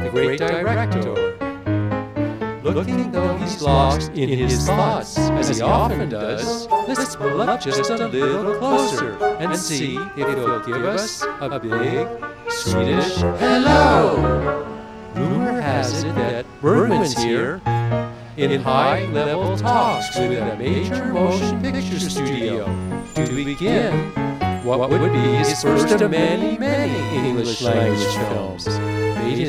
the great director. Looking though he's lost in his thoughts, as he often does, let's pull up just a little closer and see if he'll give us a big Swedish hello. Rumor has it that Bergman's here in high-level talks with a major motion picture studio to begin what would be his first of many, many English language films made in